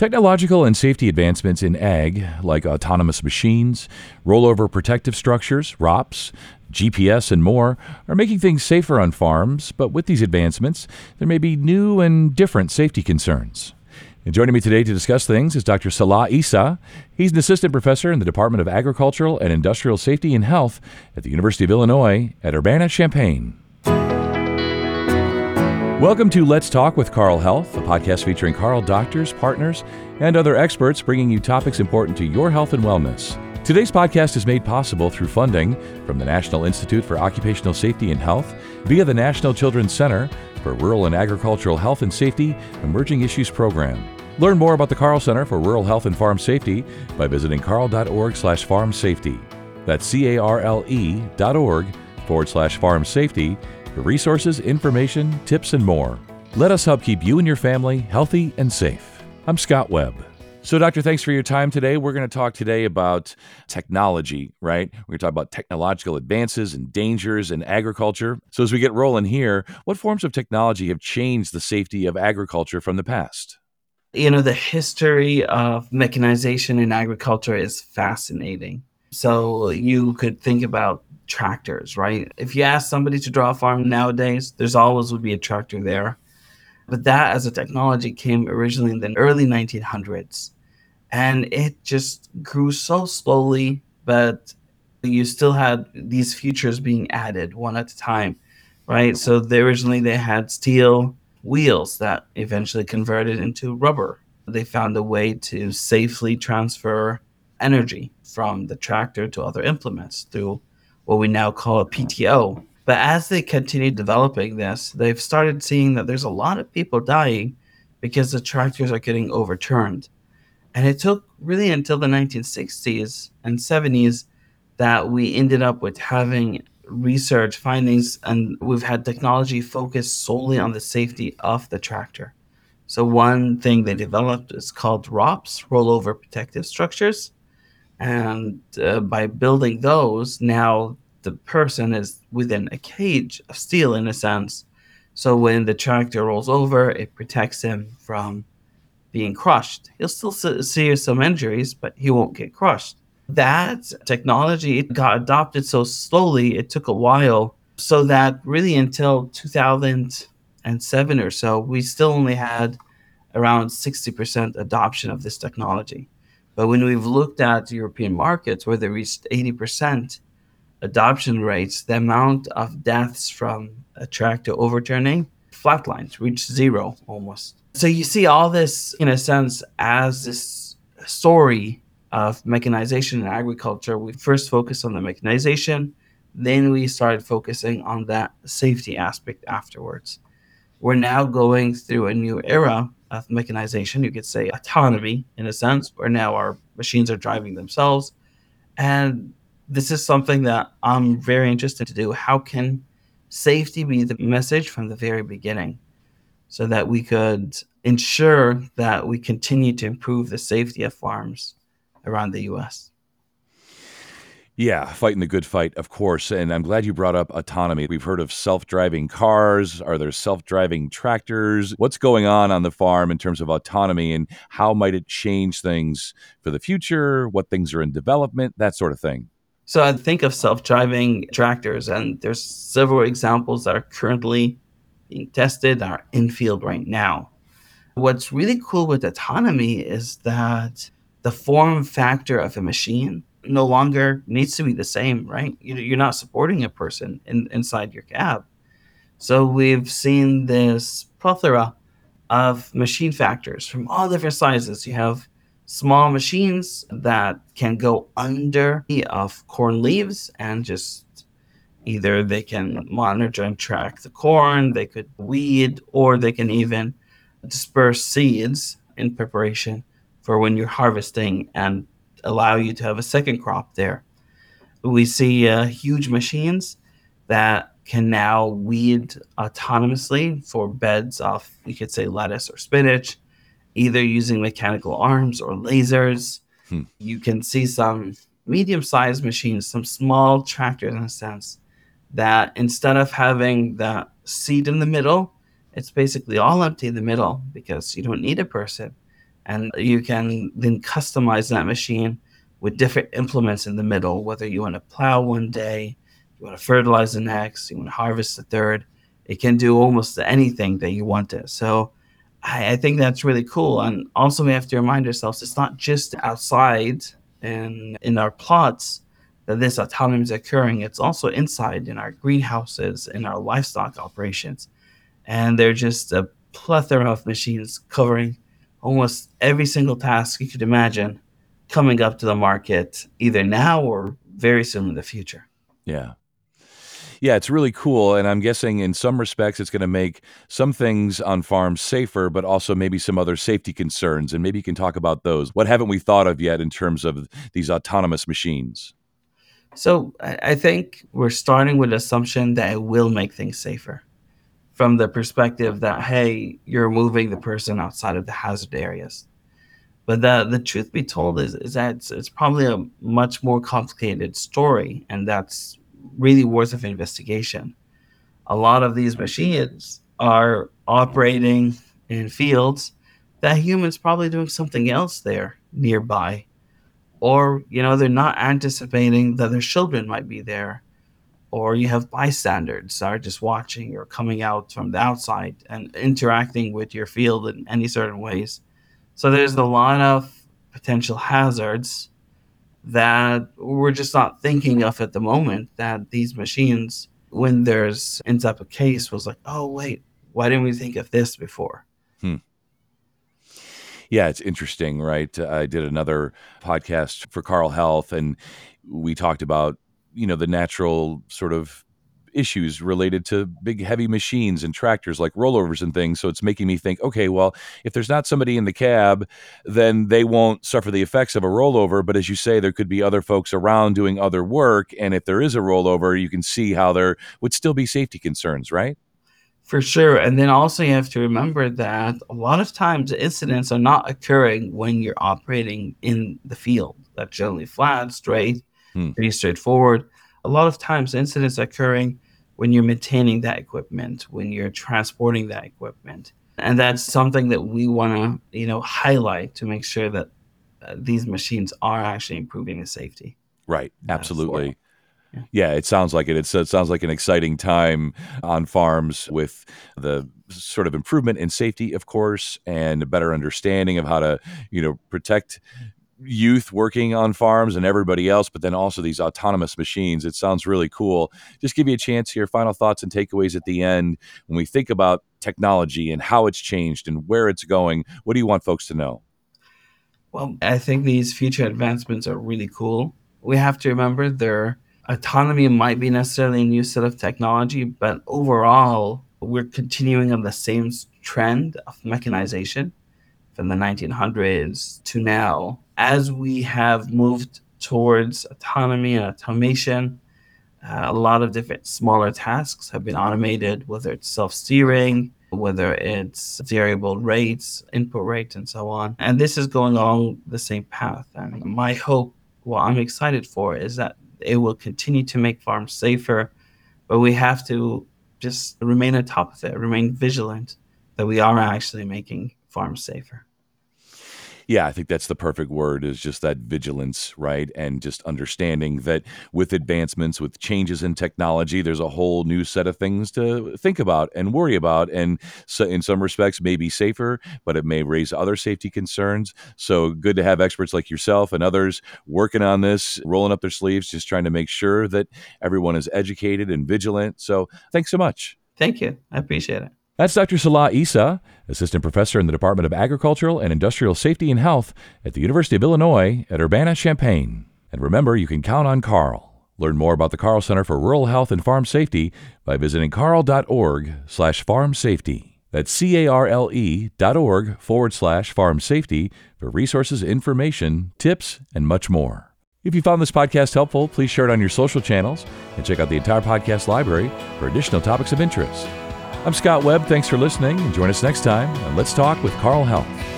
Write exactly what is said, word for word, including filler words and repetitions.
Technological and safety advancements in ag, like autonomous machines, rollover protective structures, R O Ps, G P S, and more, are making things safer on farms, but with these advancements, there may be new and different safety concerns. And joining me today to discuss things is Doctor Salah Issa. He's an assistant professor in the Department of Agricultural and Industrial Safety and Health at the University of Illinois at Urbana-Champaign. Welcome to Let's Talk with Carle Health, a podcast featuring Carle doctors, partners, and other experts bringing you topics important to your health and wellness. Today's podcast is made possible through funding from the National Institute for Occupational Safety and Health via the National Children's Center for Rural and Agricultural Health and Safety Emerging Issues Program. Learn more about the Carle Center for Rural Health and Farm Safety by visiting carle.org slash farm safety. That's C-A-R-L-E dot org forward slash farm safety for resources, information, tips, and more. Let us help keep you and your family healthy and safe. I'm Scott Webb. So, Doctor, thanks for your time today. We're going to talk today about technology, right? We're going to talk about technological advances and dangers in agriculture. So as we get rolling here, what forms of technology have changed the safety of agriculture from the past? You know, the history of mechanization in agriculture is fascinating. So you could think about tractors, right? If you ask somebody to draw a farm nowadays, there's always would be a tractor there. But that as a technology came originally in the early nineteen hundreds. And it just grew so slowly, but you still had these features being added one at a time, right? So they originally they had steel wheels that eventually converted into rubber. They found a way to safely transfer energy from the tractor to other implements through what we now call a P T O. But as they continued developing this, they've started seeing that there's a lot of people dying because the tractors are getting overturned. And it took really until the nineteen sixties and seventies that we ended up with having research findings, and we've had technology focused solely on the safety of the tractor. So one thing they developed is called R O Ps, rollover protective structures. And uh, by building those, now the person is within a cage of steel in a sense. So when the tractor rolls over, it protects him from being crushed. He'll still see some injuries, but he won't get crushed. That technology got adopted so slowly, it took a while, so that really until two thousand seven or so, we still only had around sixty percent adoption of this technology. But when we've looked at European markets where they reached eighty percent adoption rates, the amount of deaths from a tractor overturning flatlines, reached zero almost. So you see all this, in a sense, as this story of mechanization in agriculture. We first focused on the mechanization, then we started focusing on that safety aspect afterwards. We're now going through a new era of mechanization, you could say autonomy in a sense, where now our machines are driving themselves. And this is something that I'm very interested to do. How can safety be the message from the very beginning so that we could ensure that we continue to improve the safety of farms around the U S? Yeah, fighting the good fight, of course. And I'm glad you brought up autonomy. We've heard of self-driving cars. Are there self-driving tractors? What's going on on the farm in terms of autonomy, and how might it change things for the future? What things are in development? That sort of thing. So I think of self-driving tractors, and there's several examples that are currently being tested, are in field right now. What's really cool with autonomy is that the form factor of a machine no longer needs to be the same, right? You're not supporting a person in, inside your cab. So we've seen this plethora of machine factors from all different sizes. You have small machines that can go under of corn leaves and just either they can monitor and track the corn, they could weed, or they can even disperse seeds in preparation for when you're harvesting and allow you to have a second crop there. We see uh, huge machines that can now weed autonomously for beds of, you could say, lettuce or spinach, either using mechanical arms or lasers. Hmm. You can see some medium-sized machines, some small tractors in a sense, that instead of having the seed in the middle, it's basically all empty in the middle because you don't need a person. And you can then customize that machine with different implements in the middle, whether you want to plow one day, you want to fertilize the next, you want to harvest the third. It can do almost anything that you want it. So I, I think that's really cool. And also, we have to remind ourselves it's not just outside and in our plots that this autonomy is occurring. It's also inside in our greenhouses, in our livestock operations. And they're just a plethora of machines covering almost every single task you could imagine coming up to the market either now or very soon in the future. Yeah. Yeah, it's really cool. And I'm guessing in some respects, it's going to make some things on farms safer, but also maybe some other safety concerns. And maybe you can talk about those. What haven't we thought of yet in terms of these autonomous machines? So I I think we're starting with the assumption that it will make things safer from the perspective that, hey, you're moving the person outside of the hazard areas. But the, the truth be told is, is that it's, it's probably a much more complicated story, and that's really worth of investigation. A lot of these machines are operating in fields that humans probably doing something else there nearby, or you know they're not anticipating that their children might be there, or you have bystanders that are just watching or coming out from the outside and interacting with your field in any certain ways. So there's a lot of potential hazards that we're just not thinking of at the moment, that these machines, when there's ends up a case, was like, oh wait, why didn't we think of this before? Hmm. Yeah, it's interesting, right? I did another podcast for Carle Health, and we talked about, you know, the natural sort of issues related to big heavy machines and tractors like rollovers and things. So it's making me think, okay, well, if there's not somebody in the cab, then they won't suffer the effects of a rollover. But as you say, there could be other folks around doing other work. And if there is a rollover, you can see how there would still be safety concerns, right? For sure. And then also you have to remember that a lot of times the incidents are not occurring when you're operating in the field. That's generally flat, straight, Hmm. pretty straightforward. A lot of times incidents are occurring when you're maintaining that equipment, when you're transporting that equipment. And that's something that we want to, you know, highlight to make sure that uh, these machines are actually improving the safety. Right. Absolutely. Yeah. Yeah, it sounds like it. It's, it sounds like an exciting time on farms with the sort of improvement in safety, of course, and a better understanding of how to, you know, protect youth working on farms and everybody else, but then also these autonomous machines. It sounds really cool. Just give you a chance here, final thoughts and takeaways at the end. When we think about technology and how it's changed and where it's going, what do you want folks to know? Well, I think these future advancements are really cool. We have to remember their autonomy might be necessarily a new set of technology, but overall, we're continuing on the same s- trend of mechanization from the nineteen hundreds to now. As we have moved towards autonomy and automation, uh, a lot of different smaller tasks have been automated, whether it's self-steering, whether it's variable rates, input rates, and so on. And this is going along the same path. And my hope, what I'm excited for, is that it will continue to make farms safer, but we have to just remain on top of it, remain vigilant that we are actually making farms safer. Yeah, I think that's the perfect word, is just that vigilance, right? And just understanding that with advancements, with changes in technology, there's a whole new set of things to think about and worry about. And so in some respects, may be safer, but it may raise other safety concerns. So good to have experts like yourself and others working on this, rolling up their sleeves, just trying to make sure that everyone is educated and vigilant. So thanks so much. Thank you. I appreciate it. That's Doctor Salah Issa, Assistant Professor in the Department of Agricultural and Industrial Safety and Health at the University of Illinois at Urbana-Champaign. And remember, you can count on Carle. Learn more about the Carle Center for Rural Health and Farm Safety by visiting carle.org slash farm safety. That's C-A-R-L-E dot org forward slash farm safety for resources, information, tips, and much more. If you found this podcast helpful, please share it on your social channels and check out the entire podcast library for additional topics of interest. I'm Scott Webb. Thanks for listening, and join us next time on Let's Talk with Carle Health.